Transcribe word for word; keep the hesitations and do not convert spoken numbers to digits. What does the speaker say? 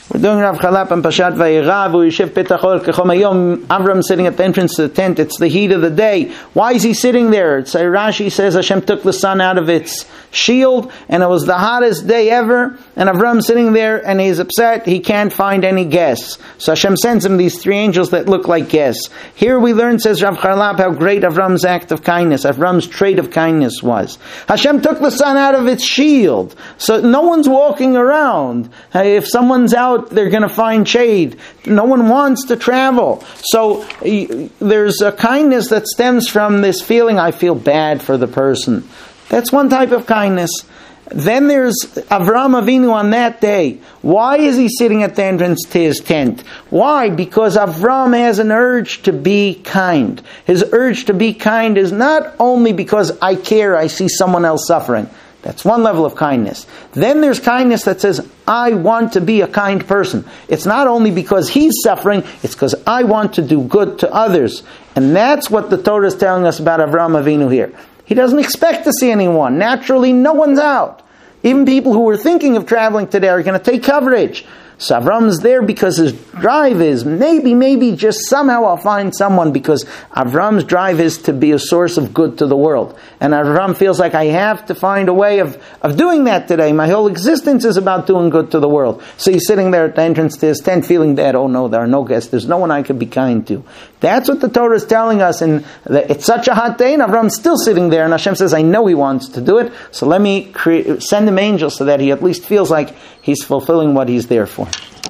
We're doing Rav Chalap and Pashat Vayera, V'yishev Petachol Kechom Hayom. Avram sitting at the entrance to the tent. It's the heat of the day. Why is he sitting there? It's, Rashi says Hashem took the sun out of its shield, and it was the hottest day ever. And Avram sitting there, and he's upset. He can't find any guests. So Hashem sends him these three angels that look like guests. Here we learn, says Rav Chalap, how great Avram's act of kindness, Avram's trait of kindness was. Hashem took the sun out of its shield, so no one's walking around. If someone's out, they're going to find shade. No one wants to travel. So there's a kindness that stems from this feeling, I feel bad for the person. That's one type of kindness. Then there's Avram Avinu on that day. Why is he sitting at the entrance to his tent? Why? Because Avram has an urge to be kind. His urge to be kind is not only because I care, I see someone else suffering. That's one level of kindness. Then there's kindness that says, I want to be a kind person. It's not only because he's suffering, it's because I want to do good to others. And that's what the Torah is telling us about Avram Avinu here. He doesn't expect to see anyone. Naturally, no one's out. Even people who were thinking of traveling today are going to take coverage. So Avram's there because his drive is, maybe, maybe just somehow I'll find someone, because Avram's drive is to be a source of good to the world. And Avram feels like I have to find a way of, of doing that today. My whole existence is about doing good to the world. So he's sitting there at the entrance to his tent feeling that, oh no, there are no guests. There's no one I could be kind to. That's what the Torah is telling us. And it's such a hot day, and Avram's still sitting there. And Hashem says, I know he wants to do it. So let me create, send him angels so that he at least feels like he's fulfilling what he's there for.